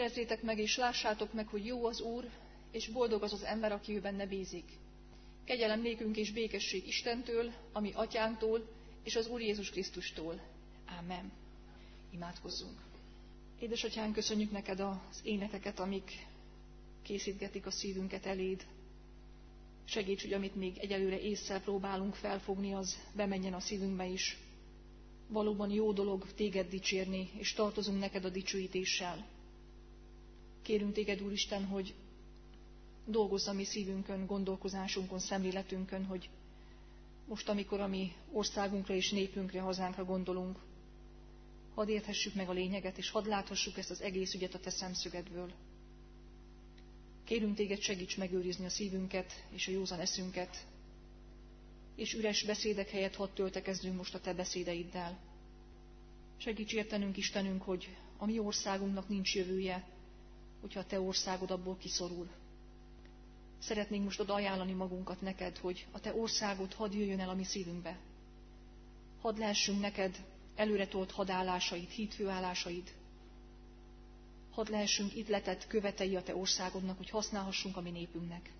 Érezzétek meg és lássátok meg, hogy jó az Úr, és boldog az az ember, aki ő benne bízik. Kegyelem nékünk és békesség Istentől, ami Atyánktól, és az Úr Jézus Krisztustól. Ámen. Imádkozzunk. Édesatyánk, köszönjük neked az énekeket, amik készítgetik a szívünket eléd. Segíts, hogy amit még egyelőre ésszel próbálunk felfogni, az bemenjen a szívünkbe is. Valóban jó dolog téged dicsérni, és tartozunk neked a dicsőítéssel. Kérünk téged, Úristen, hogy dolgozz a mi szívünkön, gondolkozásunkon, szemléletünkön, hogy most, amikor a mi országunkra és népünkre, hazánkra gondolunk, hadd érthessük meg a lényeget, és hadd láthassuk ezt az egész ügyet a te szemszögedből. Kérünk téged, segíts megőrizni a szívünket és a józan eszünket, és üres beszédek helyett hadd töltekezzünk most a te beszédeiddel. Segíts értenünk, Istenünk, hogy a mi országunknak nincs jövője, hogyha a te országod abból kiszorul. Szeretnénk most oda ajánlani magunkat neked, hogy a te országod hadd jöjjön el a mi szívünkbe. Hadd lehessünk neked előretolt hadállásaid, hídfőállásaid. Hadd lehessünk itt letett követei a te országodnak, hogy használhassunk a mi népünknek.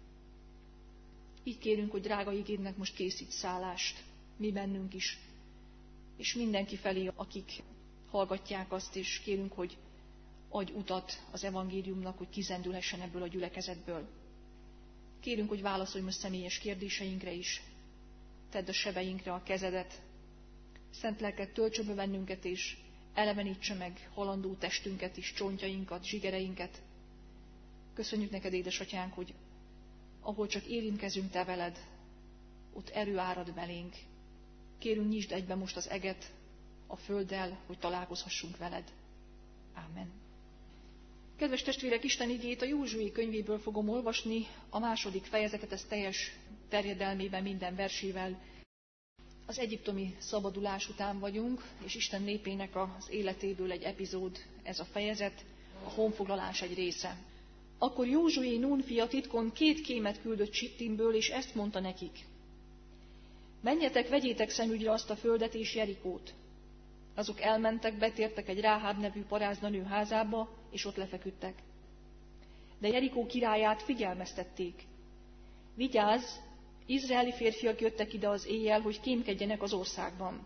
Így kérünk, hogy drága igédnek most készíts szállást, mi bennünk is, és mindenki felé, akik hallgatják azt, és kérünk, hogy adj utat az evangéliumnak, hogy kizendülhessen ebből a gyülekezetből. Kérünk, hogy válaszolj most személyes kérdéseinkre is. Tedd a sebeinkre a kezedet. Szent lelked töltsön be bennünket, és elevenítse meg halandó testünket is, csontjainkat, zsigereinket. Köszönjük neked, édesatyánk, hogy ahol csak érintkezünk te veled, ott erő árad belénk. Kérünk, nyisd egybe most az eget a földdel, hogy találkozhassunk veled. Ámen. Kedves testvérek, Isten igét a Józsué könyvéből fogom olvasni, a 2. fejezetet, ez teljes terjedelmében minden versével. Az egyiptomi szabadulás után vagyunk, és Isten népének az életéből egy epizód, ez a fejezet, a honfoglalás egy része. Akkor Józsué Nun fia titkon 2 kémet küldött Sittimből, és ezt mondta nekik: menjetek, vegyétek szemügyre azt a földet és Jerikót. Azok elmentek, betértek egy Ráháb nevű paráznanő házába, és ott lefeküdtek. De Jerikó királyát figyelmeztették: vigyázz, izraeli férfiak jöttek ide az éjjel, hogy kémkedjenek az országban.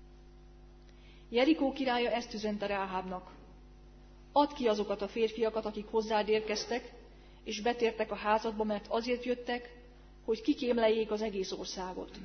Jerikó királya ezt üzente Ráhábnak: add ki azokat a férfiakat, akik hozzád érkeztek, és betértek a házadba, mert azért jöttek, hogy kikémleljék az egész országot.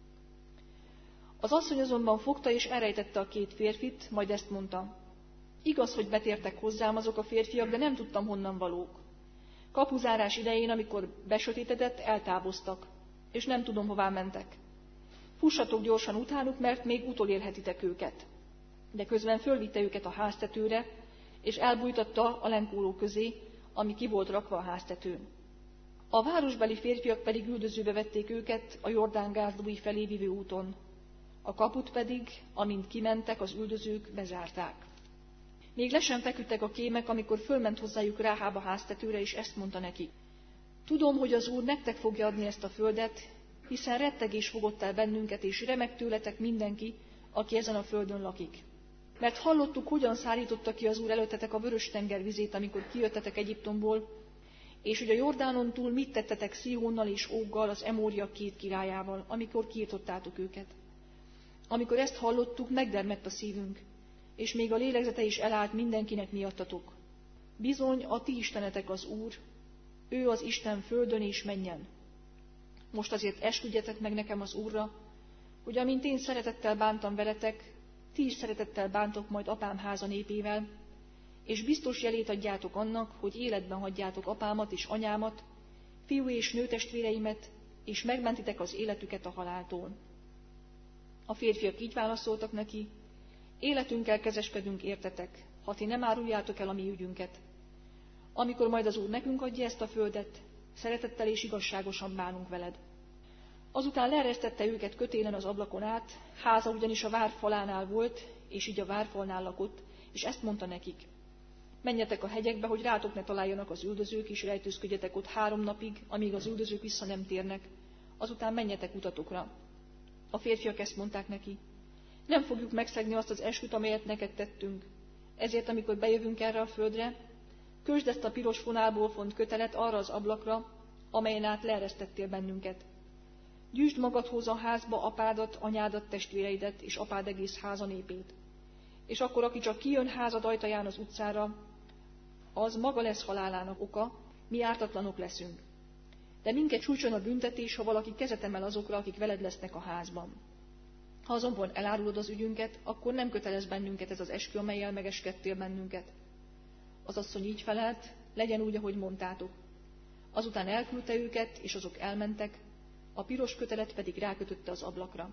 Az asszony azonban fogta és elrejtette a 2 férfit, majd ezt mondta: igaz, hogy betértek hozzám azok a férfiak, de nem tudtam, honnan valók. Kapuzárás idején, amikor besötétedett, eltávoztak, és nem tudom, hová mentek. Fussatok gyorsan utánuk, mert még utolérhetitek őket. De közben fölvitte őket a háztetőre, és elbújtatta a lenkóló közé, ami ki volt rakva a háztetőn. A városbeli férfiak pedig üldözőbe vették őket a Jordán gárdúi felé vivő úton. A kaput pedig, amint kimentek, az üldözők bezárták. Még le sem feküdtek a kémek, amikor fölment hozzájuk Ráháb a háztetőre, és ezt mondta neki: tudom, hogy az Úr nektek fogja adni ezt a földet, hiszen rettegés fogott el bennünket, és remeg tőletek mindenki, aki ezen a földön lakik. Mert hallottuk, hogyan szárította ki az Úr előttetek a Vörös-tenger vizét, amikor kijöttetek Egyiptomból, és hogy a Jordánon túl mit tettetek Szihónnal és Óggal, az Emóriak 2 királyával, amikor kiirtottátok őket. Amikor ezt hallottuk, megdermedt a szívünk, és még a lélegzete is elállt mindenkinek miattatok. Bizony, a ti istenetek az Úr, ő az Isten földön és mennyen. Most azért esküdjetek meg nekem az Úrra, hogy amint én szeretettel bántam veletek, ti is szeretettel bántok majd apám háza népével, és biztos jelét adjátok annak, hogy életben hagyjátok apámat és anyámat, fiú és nőtestvéreimet, és megmentitek az életüket a haláltól. A férfiak így válaszoltak neki: életünkkel kezeskedünk értetek, ha ti nem áruljátok el a mi ügyünket. Amikor majd az Úr nekünk adja ezt a földet, szeretettel és igazságosan bánunk veled. Azután leeresztette őket kötélen az ablakon át, háza ugyanis a vár falánál volt, és így a várfalnál lakott, és ezt mondta nekik: menjetek a hegyekbe, hogy rátok ne találjanak az üldözők, és rejtőzködjetek ott 3 napig, amíg az üldözők vissza nem térnek, azután menjetek utatokra. A férfiak ezt mondták neki: nem fogjuk megszegni azt az esküt, amelyet neked tettünk. Ezért, amikor bejövünk erre a földre, Kösd ezt a piros fonálból font kötelet arra az ablakra, amelyen át leeresztettél bennünket. Gyűjtsd magadhoz a házba apádat, anyádat, testvéreidet és apád egész háza népét. És akkor, aki csak kijön házad ajtaján az utcára, az maga lesz halálának oka, mi ártatlanok leszünk. De minket sújtson a büntetés, ha valaki kezet emel azokra, akik veled lesznek a házban. Ha azonban elárulod az ügyünket, akkor nem kötelez bennünket ez az eskü, amellyel megeskedtél bennünket. Az asszony így felelt, legyen úgy, ahogy mondtátok. Azután elküldte őket, és azok elmentek, a piros kötelet pedig rákötötte az ablakra.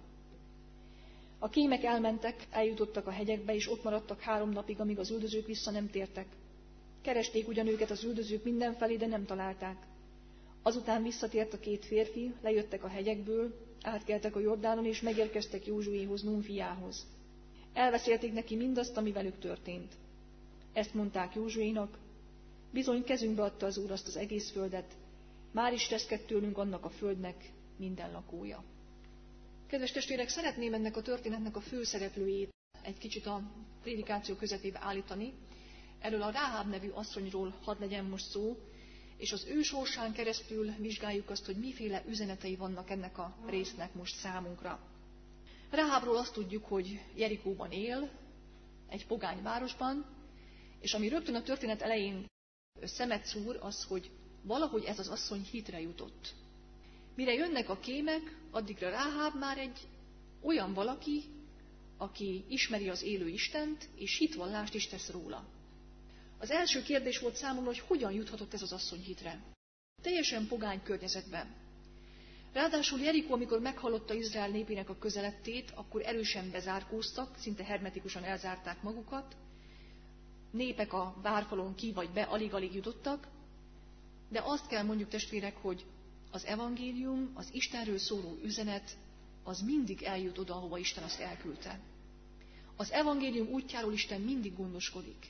A kémek elmentek, eljutottak a hegyekbe, és ott maradtak 3 napig, amíg az üldözők vissza nem tértek. Keresték ugyan őket az üldözők mindenfelé, de nem találták. Azután visszatért a 2 férfi, lejöttek a hegyekből, átkeltek a Jordánon, és megérkeztek Józsuéhoz, Nun fiához. Elbeszélték neki mindazt, ami velük történt. Ezt mondták Józsuénak, bizony kezünkbe adta az Úr azt az egész földet, már is reszkedt tőlünk annak a földnek minden lakója. Kedves testvérek, szeretném ennek a történetnek a főszereplőjét egy kicsit a prédikáció közepébe állítani. Erről a Ráháb nevű asszonyról hadd legyen most szó, és az ő sorsán keresztül vizsgáljuk azt, hogy miféle üzenetei vannak ennek a résznek most számunkra. Ráhábról azt tudjuk, hogy Jerikóban él, egy pogány városban, és ami rögtön a történet elején szemet szúr, az, hogy valahogy ez az asszony hitre jutott. Mire jönnek a kémek, addigra Ráháb már egy olyan valaki, aki ismeri az élő Istent, és hitvallást is tesz róla. Az első kérdés volt számomra, hogy hogyan juthatott ez az asszony hitre. Teljesen pogány környezetben. Ráadásul Jerikó, amikor meghallotta Izrael népének a közelettét, akkor erősen bezárkóztak, szinte hermetikusan elzárták magukat. Népek a várfalon ki vagy be alig-alig jutottak, de azt kell mondjuk, testvérek, hogy az evangélium, az Istenről szóló üzenet, az mindig eljut oda, ahova Isten azt elküldte. Az evangélium útjáról Isten mindig gondoskodik.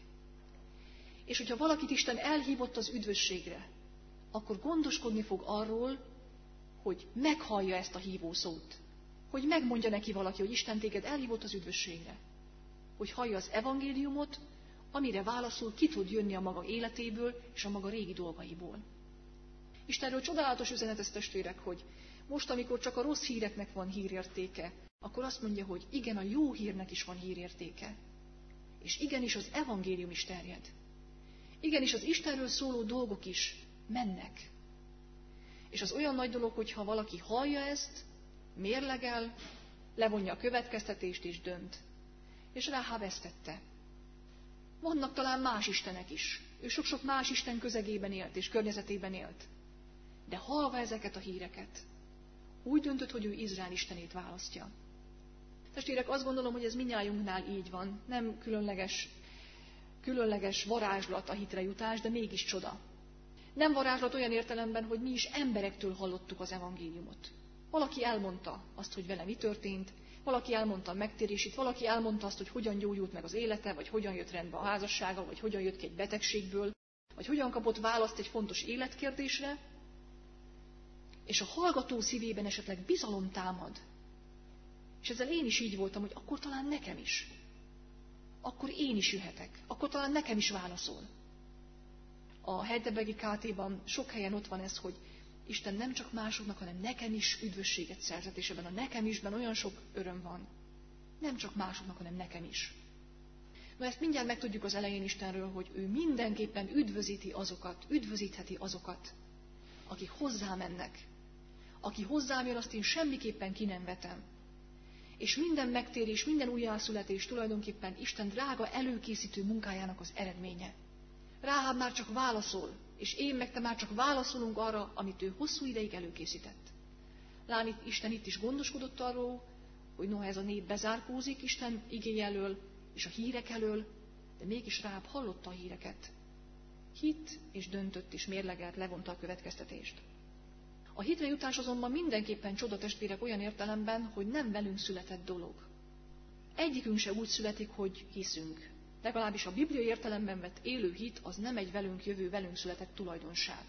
És hogyha valakit Isten elhívott az üdvösségre, akkor gondoskodni fog arról, hogy meghallja ezt a hívószót. Hogy megmondja neki valaki, hogy Isten téged elhívott az üdvösségre. Hogy hallja az evangéliumot, amire válaszul ki tud jönni a maga életéből és a maga régi dolgaiból. Istenről csodálatos üzenet ez, testvérek, hogy most, amikor csak a rossz híreknek van hírértéke, akkor azt mondja, hogy igen, a jó hírnek is van hírértéke. És igenis az evangélium is terjed. Igenis az Istenről szóló dolgok is mennek. És az olyan nagy dolog, hogyha valaki hallja ezt, mérlegel, levonja a következtetést és dönt. És Ráháb ezt tette. Vannak talán más istenek is. Ő sok-sok más isten közegében élt és környezetében élt. De hallva ezeket a híreket, úgy döntött, hogy ő Izrael istenét választja. Testvérek, azt gondolom, hogy ez mindnyájunknál így van. Nem különleges varázslat a hitre jutás, de mégis csoda. Nem varázslat olyan értelemben, hogy mi is emberektől hallottuk az evangéliumot. Valaki elmondta azt, hogy vele mi történt, valaki elmondta a megtérését, valaki elmondta azt, hogy hogyan gyógyult meg az élete, vagy hogyan jött rendbe a házassága, vagy hogyan jött ki egy betegségből, vagy hogyan kapott választ egy fontos életkérdésre, és a hallgató szívében esetleg bizalom támad. És ezzel én is így voltam, hogy akkor talán nekem is. Akkor én is jöhetek. Akkor talán nekem is válaszol. A Heidelbergi KT-ban sok helyen ott van ez, hogy Isten nem csak másoknak, hanem nekem is üdvösséget szerzett, és ebben a nekem isben olyan sok öröm van. Nem csak másoknak, hanem nekem is. Na ezt mindjárt megtudjuk az elején Istenről, hogy ő mindenképpen üdvözítheti azokat, akik hozzá mennek. Aki hozzám jön, azt én semmiképpen ki nem vetem. És minden megtérés, minden újjászületés tulajdonképpen Isten drága előkészítő munkájának az eredménye. Ráháb már csak válaszol, és én meg te már csak válaszolunk arra, amit ő hosszú ideig előkészített. Lám, Isten itt is gondoskodott arról, hogy noha ez a nép bezárkózik Isten igéje elől és a hírek elől, de mégis Ráháb hallotta a híreket. Hitt és döntött és mérlegelt, levonta a következtetést. A hitre jutás azonban mindenképpen csoda, testvérek, olyan értelemben, hogy nem velünk született dolog. Egyikünk se úgy születik, hogy hiszünk. Legalábbis a bibliai értelemben vett élő hit az nem egy velünk jövő, velünk született tulajdonság.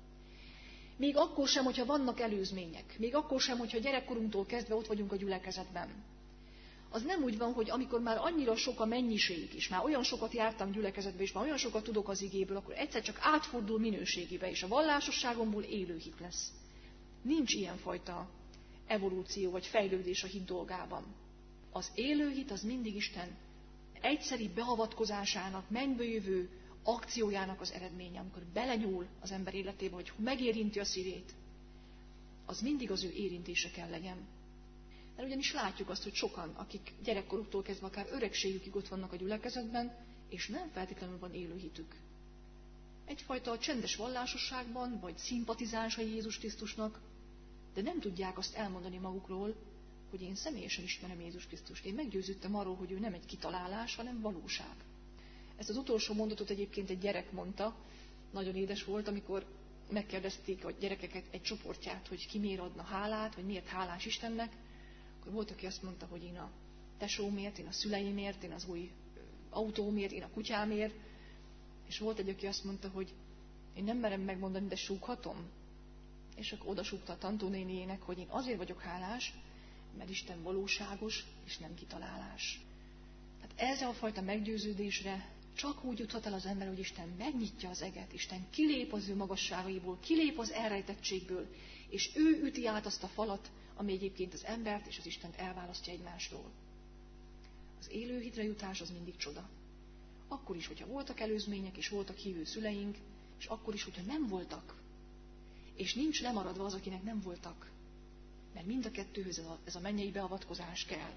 Még akkor sem, hogyha vannak előzmények, még akkor sem, hogyha gyerekkorunktól kezdve ott vagyunk a gyülekezetben. az nem úgy van, hogy amikor már annyira sok a mennyiség is, már olyan sokat jártam gyülekezetbe, és már olyan sokat tudok az igéből, akkor egyszer csak átfordul minőségébe, és a vallásosságomból élő hit lesz. Nincs ilyenfajta evolúció vagy fejlődés a hit dolgában. Az élő hit az mindig Isten egyszeri beavatkozásának, mennyből jövő akciójának az eredménye, amikor belenyúl az ember életébe, hogy megérinti a szívét, az mindig az ő érintése kell legyen. Mert ugyanis látjuk azt, hogy sokan, akik gyerekkoruktól kezdve akár öregségükig ott vannak a gyülekezetben, és nem feltétlenül van élő hitük. Egyfajta csendes vallásosságban, vagy szimpatizánsai Jézus Krisztusnak, de nem tudják azt elmondani magukról, hogy én személyesen ismerem Jézus Krisztust. Én meggyőződtem arról, hogy ő nem egy kitalálás, hanem valóság. Ezt az utolsó mondatot egyébként egy gyerek mondta, nagyon édes volt, amikor megkérdezték a gyerekeket egy csoportját, hogy ki miért adna hálát, vagy miért hálás Istennek. Akkor volt, aki azt mondta, hogy én a tesómért, én a szüleimért, én az új autómért, én a kutyámért. És volt egy, aki azt mondta, hogy én nem merem megmondani, de súghatom. És akkor oda súgta a tantónéniének, hogy én azért vagyok hálás, mert Isten valóságos és nem kitalálás. Tehát ezzel a fajta meggyőződésre csak úgy juthat el az ember, hogy Isten megnyitja az eget, Isten kilép az ő magasságaiból, kilép az elrejtettségből, és ő üti át azt a falat, ami egyébként az embert és az Istent elválasztja egymástól. Az élő hitre jutás az mindig csoda. Akkor is, hogyha voltak előzmények, és voltak hívő szüleink, és akkor is, hogyha nem voltak. És nincs lemaradva az, akinek nem voltak. Mert mind a kettőhöz ez a mennyei beavatkozás kell.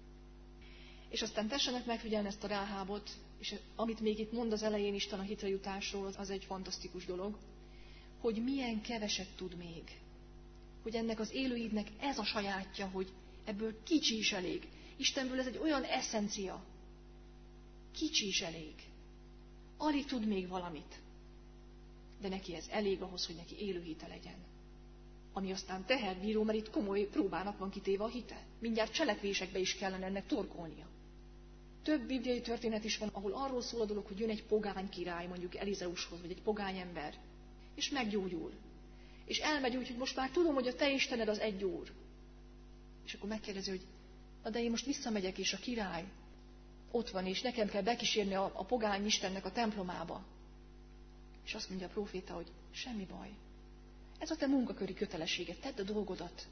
És aztán tessenek megfigyelni ezt a Ráhábot, és amit még itt mond az elején Isten a hitre jutásról, az egy fantasztikus dolog, hogy milyen keveset tud még. Hogy ennek az élőidnek ez a sajátja, hogy ebből kicsi is elég. Istenből ez egy olyan eszencia. Kicsi is elég. Alig tud még valamit. De neki ez elég ahhoz, hogy neki élő hite legyen. Ami aztán teherbíró, mert itt komoly próbának van kitéve a hite. Mindjárt cselekvésekbe is kellene ennek torkolnia. Több bibliai történet is van, ahol arról szól a dolog, hogy jön egy pogány király, mondjuk Elizeushoz, vagy egy pogány ember, és meggyógyul. És elmegy úgy, hogy most már tudom, hogy a te Istened az egy Úr. És akkor megkérdezi, hogy na de én most visszamegyek, és a király ott van, és nekem kell bekísérni a pogány Istennek a templomába. És azt mondja a próféta, hogy semmi baj. Ez a te munkaköri kötelességed, tedd a dolgodat.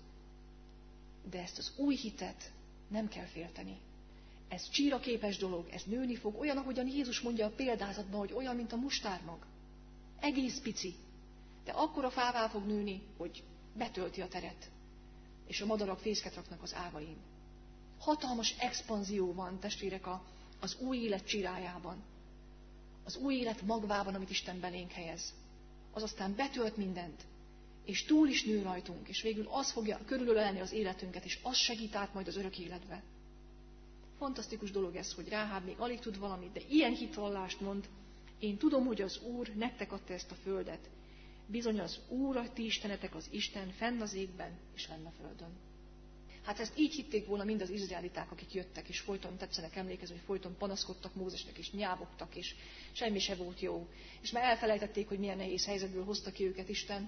De ezt az új hitet nem kell félteni. Ez csíraképes dolog, ez nőni fog, olyan, ahogyan Jézus mondja a példázatban, hogy olyan, mint a mustármag. Egész pici, de akkora fává fog nőni, hogy betölti a teret. És a madarak fészket raknak az ágain. Hatalmas expanzió van, testvérek, az új élet csirájában. Az új élet magvában, amit Isten belénk helyez. Az aztán betölt mindent, és túl is nő rajtunk, és végül az fogja körülölelni az életünket, és az segít át majd az örök életbe. Fantasztikus dolog ez, hogy Ráháb még alig tud valamit, de ilyen hitvallást mond, én tudom, hogy az Úr nektek adta ezt a földet. Bizony az Úr, a ti istenetek az Isten fenn az égben és fenn a földön. Hát ezt így hitték volna mind az izraeliták, akik jöttek, és folyton tetszenek emlékezni, hogy folyton panaszkodtak Mózesnek, és nyávogtak, és semmi se volt jó. És már elfelejtették, hogy milyen nehéz helyzetből hozta ki őket Isten.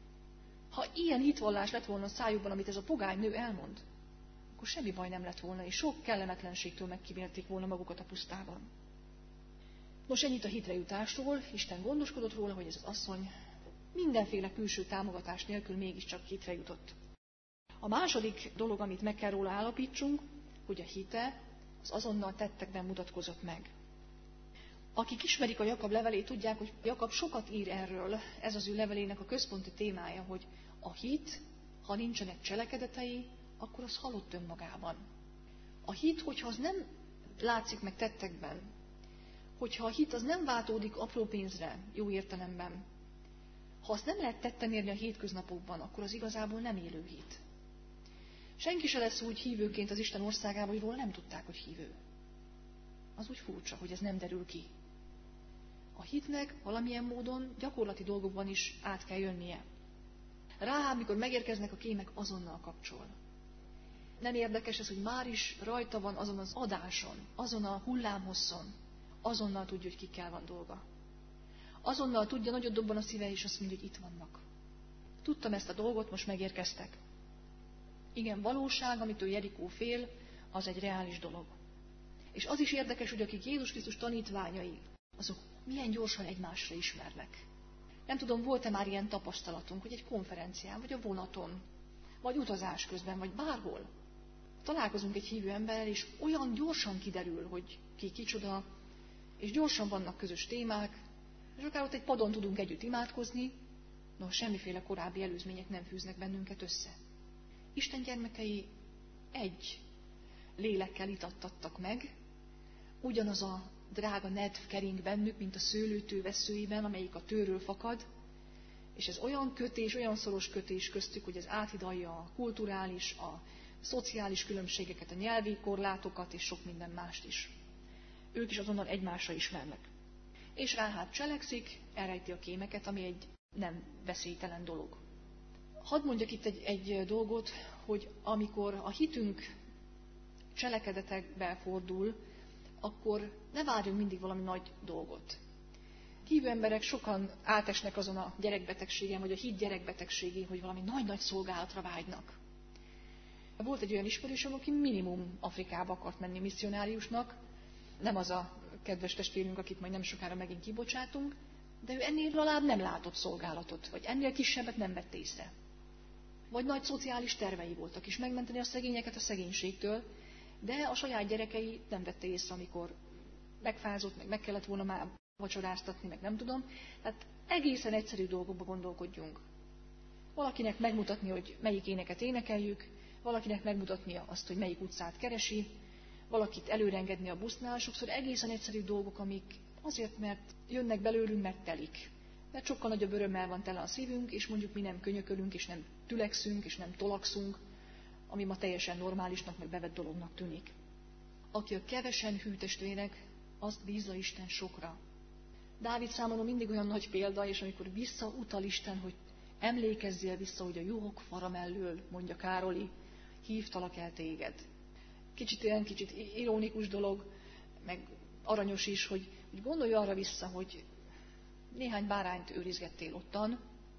Ha ilyen hitvallás lett volna a szájukban, amit ez a pogány nő elmond, akkor semmi baj nem lett volna, és sok kellemetlenségtől megkímélték volna magukat a pusztában. Nos, ennyit a hitrejutásról. Isten gondoskodott róla, hogy ez az asszony mindenféle külső támogatás nélkül mégiscsak hitre jutott. A második dolog, amit meg kell róla állapítsunk, hogy a hite az azonnal tettekben mutatkozott meg. Akik ismerik a Jakab levelét, tudják, hogy Jakab sokat ír erről. Ez az ő levelének a központi témája, hogy a hit, ha nincsenek cselekedetei, akkor az halott önmagában. A hit, hogyha az nem látszik meg tettekben, hogyha a hit az nem váltódik apró pénzre, jó értelemben, ha azt nem lehet tetten érni a hétköznapokban, akkor az igazából nem élő hit. Senki se lesz úgy hívőként az Isten országában, hogy róla nem tudták, hogy hívő. Az úgy furcsa, hogy ez nem derül ki. A hitnek valamilyen módon gyakorlati dolgokban is át kell jönnie. Ráháb, mikor megérkeznek a kémek, azonnal kapcsol. Nem érdekes ez, hogy már is rajta van azon az adáson, azon a hullámhosszon, azonnal tudja, hogy kikkel van dolga. Azonnal tudja, nagyot dobban a szíve, és azt mondja, hogy itt vannak. Tudtam ezt a dolgot, most megérkeztek. Igen, valóság, amitől Jerikó fél, az egy reális dolog. És az is érdekes, hogy akik Jézus Krisztus tanítványai, azok milyen gyorsan egymásra ismernek. Nem tudom, volt-e már ilyen tapasztalatunk, hogy egy konferencián, vagy a vonaton, vagy utazás közben, vagy bárhol találkozunk egy hívő emberrel, és olyan gyorsan kiderül, hogy ki kicsoda, és gyorsan vannak közös témák, és akár ott egy padon tudunk együtt imádkozni, no, semmiféle korábbi előzmények nem fűznek bennünket össze. Isten gyermekei egy lélekkel itattattak meg, ugyanaz a drága nedv kering bennük, mint a szőlőtő veszőiben, amelyik a tőről fakad, és ez olyan kötés, olyan szoros kötés köztük, hogy ez áthidalja a kulturális, a szociális különbségeket, a nyelvi korlátokat és sok minden mást is. Ők is azonnal egymásra ismernek. És Ráháb cselekszik, elrejti a kémeket, ami egy nem veszélytelen dolog. Hadd mondjak itt egy dolgot, hogy amikor a hitünk cselekedetekbe fordul, akkor ne várjunk mindig valami nagy dolgot. Hívő emberek sokan átesnek azon a gyerekbetegségen, vagy a hit gyerekbetegségén, hogy valami nagy-nagy szolgálatra vágynak. Volt egy olyan ismerősöm, aki minimum Afrikába akart menni misszionáriusnak, nem az a kedves testvérünk, akit majd nem sokára megint kibocsátunk, de ő ennél legalább nem látott szolgálatot, vagy ennél kisebbet nem vett észre. Vagy nagy szociális tervei voltak is, megmenteni a szegényeket a szegénységtől, de a saját gyerekei nem vette észre, amikor megfázott, meg kellett volna már vacsoráztatni, meg nem tudom. Tehát egészen egyszerű dolgokba gondolkodjunk. Valakinek megmutatni, hogy melyik éneket énekeljük, valakinek megmutatnia azt, hogy melyik utcát keresi, valakit előrengedni a busznál, sokszor egészen egyszerű dolgok, amik azért, mert jönnek belőlünk, mert telik. Mert sokkal nagyobb örömmel van tele a szívünk, és mondjuk mi nem könyökölünk, és nem tülekszünk, és nem tolakszunk, ami ma teljesen normálisnak, meg bevett dolognak tűnik. Aki a kevesen hű testvérek, azt bízza Isten sokra. Dávid számomra mindig olyan nagy példa, és amikor visszautal Isten, hogy emlékezzél vissza, hogy a juhok fara mellől, mondja Károli, hívtalak el téged. Kicsit ironikus dolog, meg aranyos is, hogy gondolj arra vissza, hogy néhány bárányt őrizgettél ottan,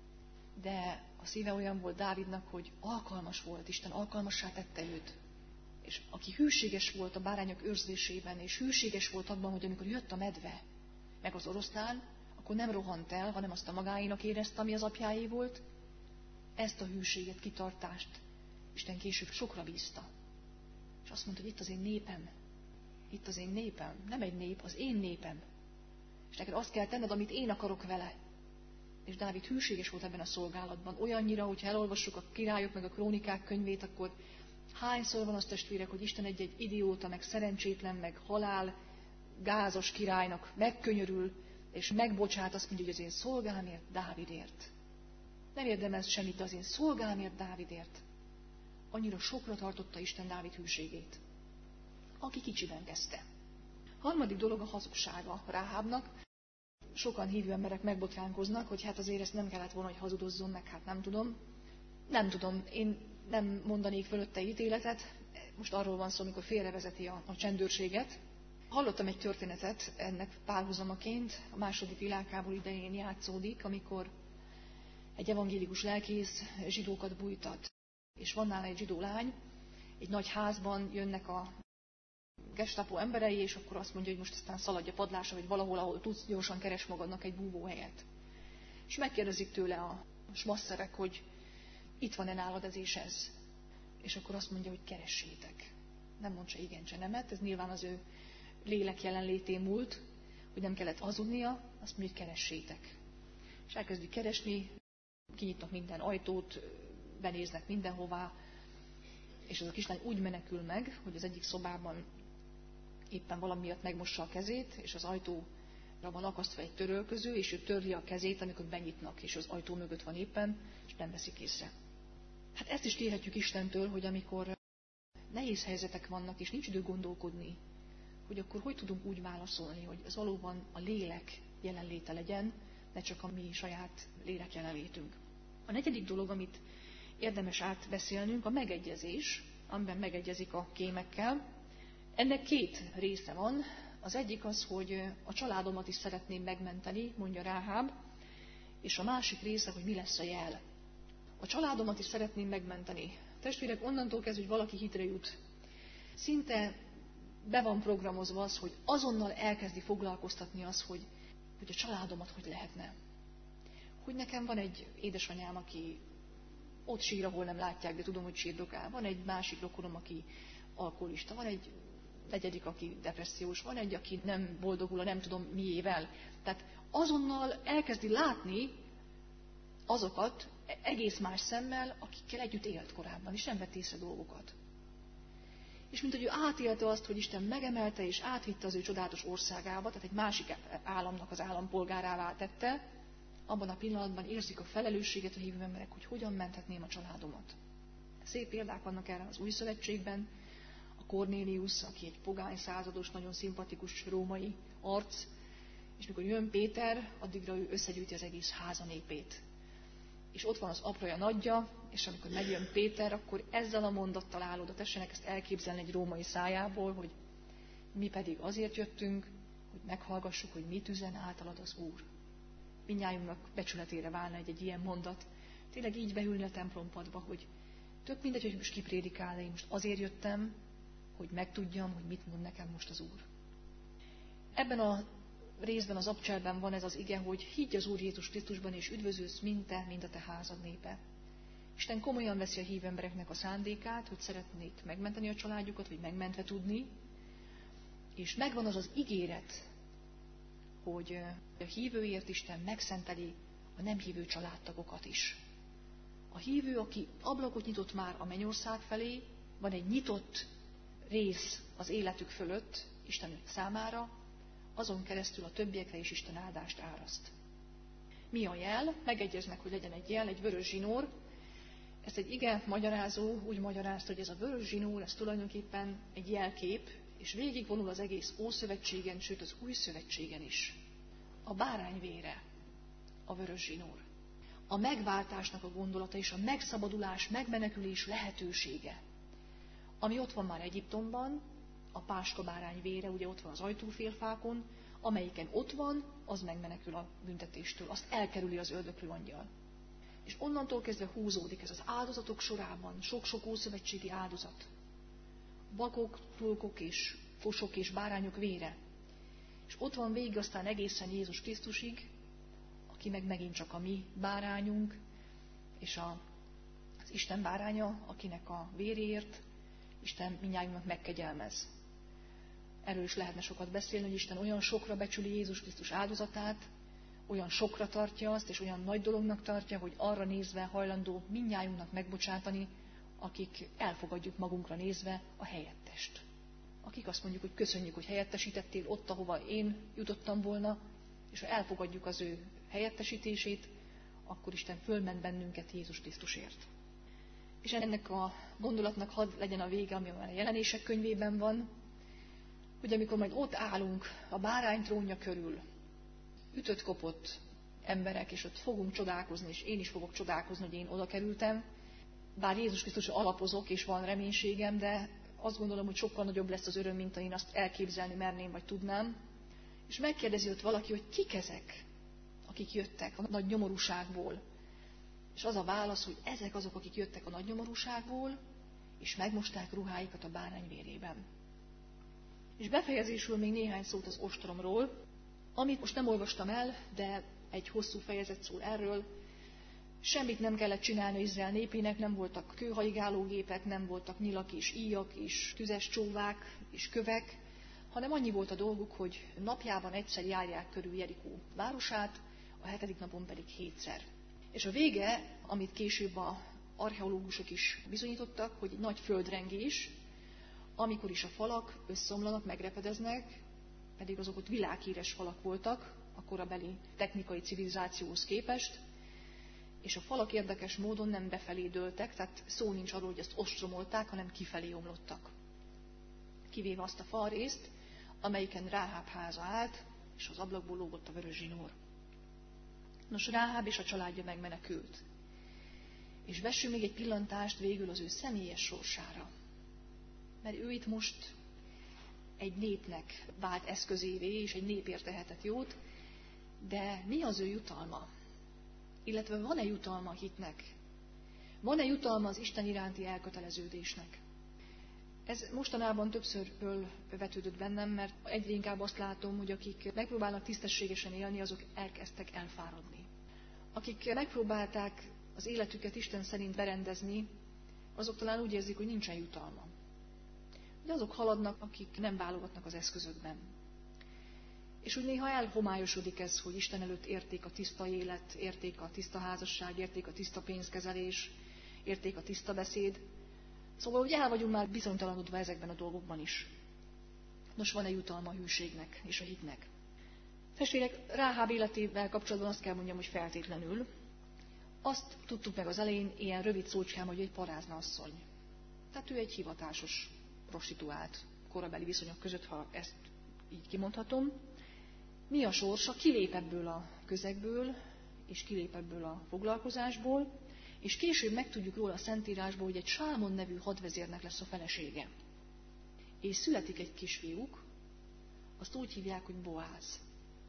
de a szíve olyan volt Dávidnak, hogy alkalmas volt, Isten alkalmassá tette őt. És aki hűséges volt a bárányok őrzésében, és hűséges volt abban, hogy amikor jött a medve, meg az oroszlán, akkor nem rohant el, hanem azt a magáénak érezte, ami az apjáé volt. Ezt a hűséget, kitartást Isten később sokra bízta. És azt mondta, hogy itt az én népem. Itt az én népem. Nem egy nép, az én népem. És neked azt kell tenned, amit én akarok vele. És Dávid hűséges volt ebben a szolgálatban. Olyannyira, hogyha elolvassuk a királyok meg a krónikák könyvét, akkor hányszor van az, testvérek, hogy Isten egy idióta, meg szerencsétlen, meg halál, gázos királynak megkönyörül, és megbocsát, azt mondja, hogy az én szolgámért, Dávidért. Nem érdemez semmit, de az én szolgámért, Dávidért. Annyira sokra tartotta Isten Dávid hűségét, aki kicsiben kezdte. Harmadik dolog a hazugsága Ráhábnak. Sokan hívő emberek megbotránkoznak, hogy hát azért ezt nem kellett volna, hogy hazudozzon, meg hát nem tudom. Nem tudom, én nem mondanék fölötte ítéletet. Most arról van szó, amikor félrevezeti a csendőrséget. Hallottam egy történetet ennek párhuzamaként, a második világháború idején játszódik, amikor egy evangélikus lelkész zsidókat bújtat. És van nála egy zsidó lány, egy nagy házban jönnek a gestapo emberei, és akkor azt mondja, hogy most aztán szaladj a padlásra, vagy valahol, ahol tudsz, gyorsan keres magadnak egy búvóhelyet. És megkérdezik tőle a smasszerek, hogy itt van-e nálad ez és ez. És akkor azt mondja, hogy keressétek. Nem mond se igen, se nemet, ez nyilván az ő lélek jelenlétén múlt, hogy nem kellett hazudnia, azt mondja, hogy keressétek. És elkezdik keresni, kinyitnak minden ajtót, benéznek mindenhová, és az a kislány úgy menekül meg, hogy az egyik szobában éppen valami miatt megmossa a kezét, és az ajtóra van akasztva egy törölköző, és ő törli a kezét, amikor benyitnak, és az ajtó mögött van éppen, és nem veszik észre. Hát ezt is kérhetjük Istentől, hogy amikor nehéz helyzetek vannak, és nincs idő gondolkodni, hogy akkor hogy tudunk úgy válaszolni, hogy ez valóban a lélek jelenléte legyen, ne csak a mi saját lélek jelenlétünk. A negyedik dolog, amit érdemes átbeszélnünk, a megegyezés, amiben megegyezik a kémekkel. Ennek két része van. Az egyik az, hogy a családomat is szeretném megmenteni, mondja Ráháb, és a másik része, hogy mi lesz a jel. A családomat is szeretném megmenteni. Testvérek, onnantól kezdve, hogy valaki hitre jut, szinte be van programozva az, hogy azonnal elkezdi foglalkoztatni az, hogy a családomat hogy lehetne. Hogy nekem van egy édesanyám, aki ott sír, ahol nem látják, de tudom, hogy sírdogál. Van egy másik rokonom, aki alkoholista. Van egy negyedik, aki depressziós. Van egy, aki nem boldogul, nem tudom miével. Tehát azonnal elkezdi látni azokat egész más szemmel, akikkel együtt élt korábban, és nem vett észre dolgokat. És mint hogy ő átélte azt, hogy Isten megemelte és átvitte az ő csodálatos országába, tehát egy másik államnak az állampolgárává tette, abban a pillanatban érzik a felelősséget a hívő emberek, hogy hogyan menthetném a családomat. Szép példák vannak erre az Új Szövetségben. A Kornélius, aki egy pogány százados, nagyon szimpatikus római arc, és mikor jön Péter, addigra ő összegyűjti az egész háza népét. És ott van az apraja nagyja, és amikor megjön Péter, akkor ezzel a mondattal áll oda, tessenek ezt elképzelni egy római szájából, hogy mi pedig azért jöttünk, hogy meghallgassuk, hogy mit üzen általad az Úr. Mindnyájunknak becsületére válna egy ilyen mondat. Tényleg így beülni a templompadba, hogy tök mindegy, hogy most kiprédikál, én most azért jöttem, hogy megtudjam, hogy mit mond nekem most az Úr. Ebben a részben, az abcselben van ez az ige, hogy higgy az Úr Jézus Krisztusban, és üdvözölsz mind a te házad népe. Isten komolyan veszi a hívő embereknek a szándékát, hogy szeretnék megmenteni a családjukat, vagy megmentve tudni, és megvan az az ígéret, hogy a hívőért Isten megszenteli a nem hívő családtagokat is. A hívő, aki ablakot nyitott már a mennyország felé, van egy nyitott rész az életük fölött Isten számára, azon keresztül a többiekre is Isten áldást áraszt. Mi a jel? Megegyeznek, hogy legyen egy jel, egy vörös zsinór. Ezt egy ige magyarázó úgy magyarázta, hogy ez a vörös zsinór, ez tulajdonképpen egy jelkép, és végigvonul az egész Ószövetségen, sőt az Új Szövetségen is. A bárány vére, a vörös zsinór. A megváltásnak a gondolata és a megszabadulás, megmenekülés lehetősége. Ami ott van már Egyiptomban, a páska bárány vére, ugye ott van az ajtófélfákon, amelyiken ott van, az megmenekül a büntetéstől, azt elkerüli az ördöklő angyal. És onnantól kezdve húzódik ez az áldozatok sorában, sok-sok ószövetségi áldozat. Vakok, tulkok és fosok és bárányok vére. És ott van végig aztán egészen Jézus Krisztusig, aki meg megint csak a mi bárányunk, és az Isten báránya, akinek a véréért Isten mindnyájunknak megkegyelmez. Erről is lehetne sokat beszélni, hogy Isten olyan sokra becsüli Jézus Krisztus áldozatát, olyan sokra tartja azt, és olyan nagy dolognak tartja, hogy arra nézve hajlandó mindnyájunknak megbocsátani, akik elfogadjuk magunkra nézve a helyettest. Akik azt mondjuk, hogy köszönjük, hogy helyettesítettél ott, ahova én jutottam volna, és ha elfogadjuk az ő helyettesítését, akkor Isten fölment bennünket Jézus Krisztusért. És ennek a gondolatnak hadd legyen a vége, ami a Jelenések könyvében van, hogy amikor majd ott állunk a bárány trónja körül, ütött-kopott emberek, és ott fogunk csodálkozni, és én is fogok csodálkozni, hogy én oda kerültem, bár Jézus Krisztusra alapozok, és van reménységem, de azt gondolom, hogy sokkal nagyobb lesz az öröm, mint én azt elképzelni merném, vagy tudnám. És megkérdezi ott valaki, hogy kik ezek, akik jöttek a nagy nyomorúságból. És az a válasz, hogy ezek azok, akik jöttek a nagy nyomorúságból, és megmosták ruháikat a bárány vérében. És befejezésül még néhány szót az ostromról, amit most nem olvastam el, de egy hosszú fejezet szól erről. Semmit nem kellett csinálni Izrael népének, nem voltak kőhaigálógépek, nem voltak nyilak és íjak és tüzes csóvák és kövek, hanem annyi volt a dolguk, hogy napjában egyszer járják körül Jerikó városát, a 7. napon pedig 7-szer. És a vége, amit később az archeológusok is bizonyítottak, hogy egy nagy földrengés, amikor is a falak összeomlanak, megrepedeznek, pedig azok ott világhíres falak voltak a korabeli technikai civilizációhoz képest, és a falak érdekes módon nem befelé dőltek, tehát szó nincs arról, hogy ezt ostromolták, hanem kifelé omlottak. Kivéve azt a falrészt, amelyiken Ráháb háza állt, és az ablakból lógott a vörös zsinór. Nos, Ráháb és a családja megmenekült. És vessünk még egy pillantást végül az ő személyes sorsára. Mert ő itt most egy népnek vált eszközévé, és egy népért tehetett jót, de mi az ő jutalma? Illetve van-e jutalma a hitnek? Van-e jutalma az Isten iránti elköteleződésnek? Ez mostanában többször vetődött bennem, mert egyre inkább azt látom, hogy akik megpróbálnak tisztességesen élni, azok elkezdtek elfáradni. Akik megpróbálták az életüket Isten szerint berendezni, azok talán úgy érzik, hogy nincsen jutalma. De azok haladnak, akik nem válogatnak az eszközökben. És úgy néha elhomályosodik ez, hogy Isten előtt érték a tiszta élet, érték a tiszta házasság, érték a tiszta pénzkezelés, érték a tiszta beszéd. Szóval úgy el vagyunk már bizonytalanodva ezekben a dolgokban is. Nos, van-e jutalma a hűségnek és a hitnek? Testvérek, Ráháb életével kapcsolatban azt kell mondjam, hogy feltétlenül. Azt tudtuk meg az elején, ilyen rövid szócskán, hogy egy parázna asszony. Tehát ő egy hivatásos prostituált korabeli viszonyok között, ha ezt így kimondhatom. Mi a sorsa? Kilép ebből a közegből, és kilép ebből a foglalkozásból, és később megtudjuk róla a Szentírásból, hogy egy Sálmon nevű hadvezérnek lesz a felesége. És születik egy kisfiúk, azt úgy hívják, hogy Boáz.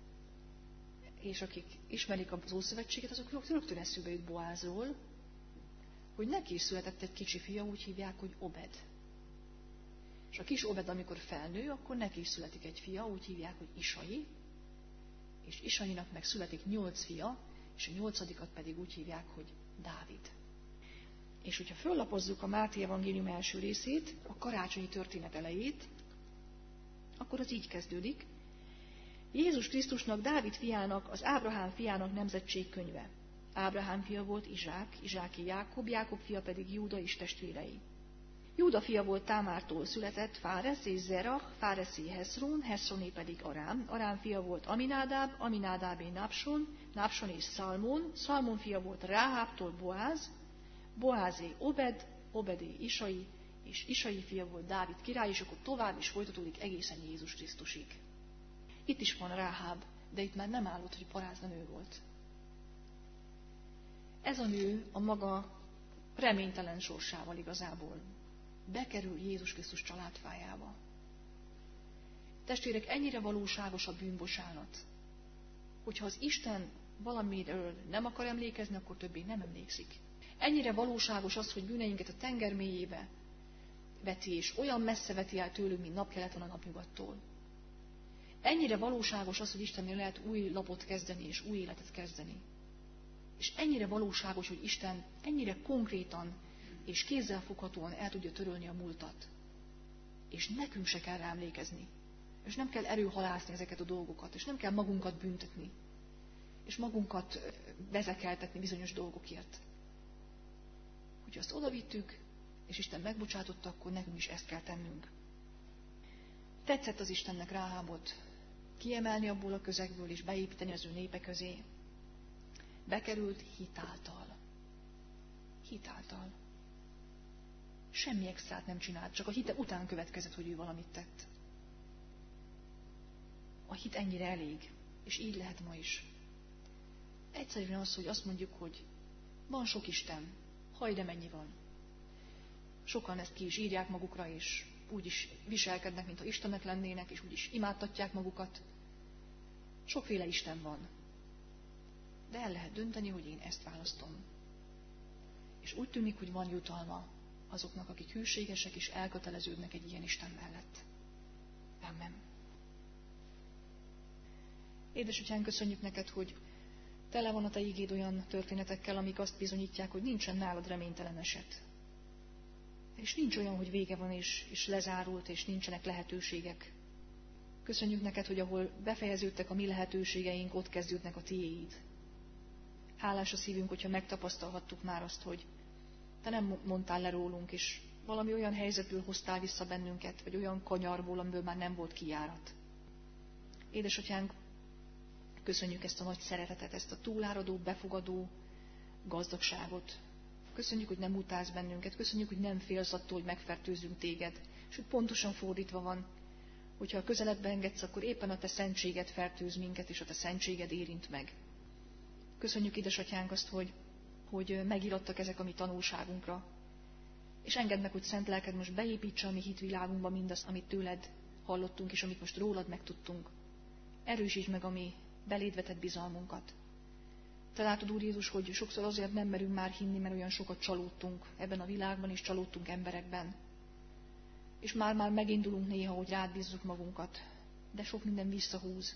És akik ismerik az Ószövetséget, azok rögtön eszükbe jut Boázról, hogy neki is született egy kicsi fia, úgy hívják, hogy Obed. És a kis Obed, amikor felnő, akkor neki is születik egy fia, úgy hívják, hogy Isai, és Isainak meg születik 8 fia, és a 8. pedig úgy hívják, hogy Dávid. És hogyha föllapozzuk a Máté evangélium első részét, a karácsonyi történet elejét, akkor az így kezdődik. Jézus Krisztusnak, Dávid fiának, az Ábrahám fiának nemzetségkönyve. Ábrahám fia volt Izsák, Izsáki Jákob, Jákob fia pedig Júda és testvérei. Júda fia volt Támártól született Fáresz és Zerach, Fáreszé Heszrón, Heszroné pedig Arám. Arám fia volt Aminádáb, Aminádábé Nápson, Nápson és Szalmón, Szalmón fia volt Ráhábtól Boáz, Boázé Obed, Obedé Isai, és Isai fia volt Dávid király, és akkor tovább is folytatódik egészen Jézus Krisztusig. Itt is van Ráháb, de itt már nem állott, hogy parázna nő volt. Ez a nő a maga reménytelen sorsával igazából bekerül Jézus Krisztus családfájába. Testvérek, ennyire valóságos a bűnbocsánat, hogyha az Isten valamiről nem akar emlékezni, akkor többé nem emlékszik. Ennyire valóságos az, hogy bűneinket a tenger mélyébe veti, és olyan messze veti el tőlünk, mint napkeleten a napnyugattól. Ennyire valóságos az, hogy Istennél lehet új lapot kezdeni, és új életet kezdeni. És ennyire valóságos, hogy Isten ennyire konkrétan és kézzelfoghatóan el tudja törölni a múltat. És nekünk se kell rá emlékezni. És nem kell erőhalászni ezeket a dolgokat, és nem kell magunkat büntetni, és magunkat vezekeltetni bizonyos dolgokért. Hogyha azt odavittük, és Isten megbocsátotta, akkor nekünk is ezt kell tennünk. Tetszett az Istennek Ráhábot kiemelni abból a közegből, és beépíteni az ő népe közé. Bekerült hitáltal. Hitáltal. Semmi extrát nem csinált, csak a hite után következett, hogy ő valamit tett. A hit ennyire elég, és így lehet ma is. Egyszerűen az, hogy azt mondjuk, hogy van sok Isten, haj, de mennyi van. Sokan ezt ki is írják magukra, és úgy is viselkednek, mintha Istennek lennének, és úgy is imádtatják magukat. Sokféle Isten van. De el lehet dönteni, hogy én ezt választom. És úgy tűnik, hogy van jutalma azoknak, akik hűségesek és elköteleződnek egy ilyen Isten mellett. Amen. Édesatyánk, köszönjük neked, hogy tele van a te igéd olyan történetekkel, amik azt bizonyítják, hogy nincsen nálad reménytelen eset. És nincs olyan, hogy vége van, és lezárult, és nincsenek lehetőségek. Köszönjük neked, hogy ahol befejeződtek a mi lehetőségeink, ott kezdődnek a tiéid. Hálás a szívünk, hogyha megtapasztalhattuk már azt, hogy te nem mondtál le rólunk, és valami olyan helyzetből hoztál vissza bennünket, vagy olyan kanyarból, amiből már nem volt kijárat. Édesatyánk, köszönjük ezt a nagy szeretetet, ezt a túláradó, befogadó gazdagságot. Köszönjük, hogy nem utálsz bennünket, köszönjük, hogy nem félsz attól, hogy megfertőzzünk téged, és hogy pontosan fordítva van, hogyha a közeledbe engedsz, akkor éppen a te szentséged fertőz minket, és a te szentséged érint meg. Köszönjük, édesatyánk, azt, hogy megirattak ezek a mi tanulságunkra, és engedd meg, hogy szent lelked most beépítse a mi hitvilágunkba mindazt, amit tőled hallottunk, és amit most rólad megtudtunk. Erősítsd meg a mi beléd vetett bizalmunkat. Te látod, Úr Jézus, hogy sokszor azért nem merünk már hinni, mert olyan sokat csalódtunk ebben a világban, és csalódtunk emberekben. és már megindulunk néha, hogy rád bízzuk magunkat, de sok minden visszahúz.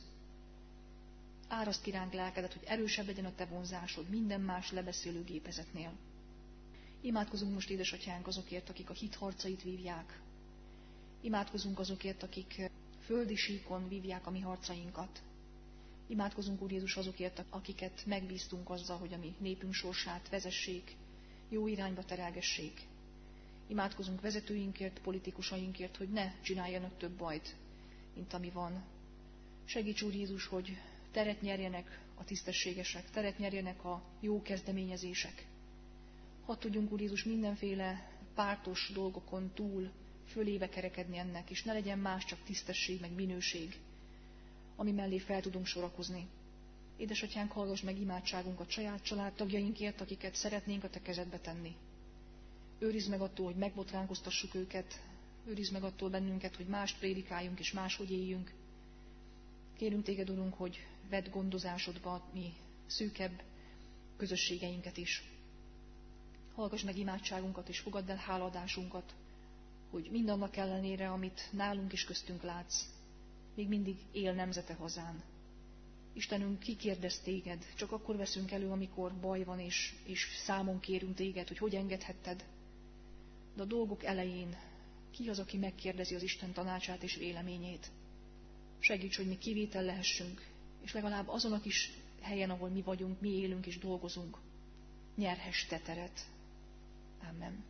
Áraszt ki ránk lelkedet, hogy erősebb legyen a te vonzásod minden más lebeszélő gépezetnél. Imádkozunk most, édesatyánk, azokért, akik a hit harcait vívják. Imádkozunk azokért, akik földi síkon vívják a mi harcainkat. Imádkozunk, Úr Jézus, azokért, akiket megbíztunk azzal, hogy a mi népünk sorsát vezessék, jó irányba terelgessék. Imádkozunk vezetőinkért, politikusainkért, hogy ne csináljanak több bajt, mint ami van. Segíts, Úr Jézus, hogy teret nyerjenek a tisztességesek, teret nyerjenek a jó kezdeményezések. Hadd tudjunk, Úr Jézus, mindenféle pártos dolgokon túl fölébe kerekedni ennek, és ne legyen más, csak tisztesség, meg minőség, ami mellé fel tudunk sorakozni. Édesatyánk, hallgass meg imádságunkat saját családtagjainkért, akiket szeretnénk a te kezedbe tenni. Őrizd meg attól, hogy megbotránkoztassuk őket, őrizd meg attól bennünket, hogy mást prédikáljunk és máshogy éljünk. Kérünk téged, Urunk, hogy vedd gondozásodba a mi szűkebb közösségeinket is. Hallgass meg imádságunkat és fogadd el háladásunkat, hogy mindannak ellenére, amit nálunk is köztünk látsz, még mindig él nemzete hazán. Istenünk, kikérdez téged, csak akkor veszünk elő, amikor baj van, és számon kérünk téged, hogy engedhetted. De a dolgok elején ki az, aki megkérdezi az Isten tanácsát és véleményét? Segíts, hogy mi kivétel lehessünk, és legalább azon a kis helyen, ahol mi vagyunk, mi élünk és dolgozunk, nyerhess te teret. Amen.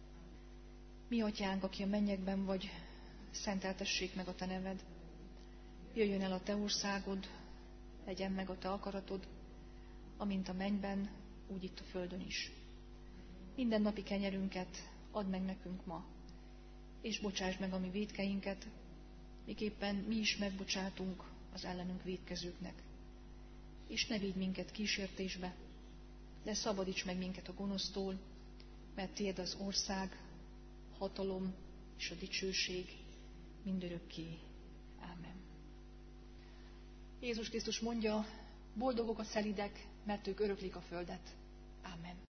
Mi atyánk, aki a mennyekben vagy, szenteltessék meg a te neved. Jöjjön el a te országod, legyen meg a te akaratod, amint a mennyben, úgy itt a földön is. Minden napi kenyerünket add meg nekünk ma, és bocsásd meg a mi vétkeinket, miképpen mi is megbocsátunk az ellenünk vétkezőknek. És ne vigy minket kísértésbe, de szabadíts meg minket a gonosztól, mert tiéd az ország, hatalom és a dicsőség mindörökké. Ámen. Jézus Krisztus mondja, boldogok a szelídek, mert ők öröklik a földet. Ámen.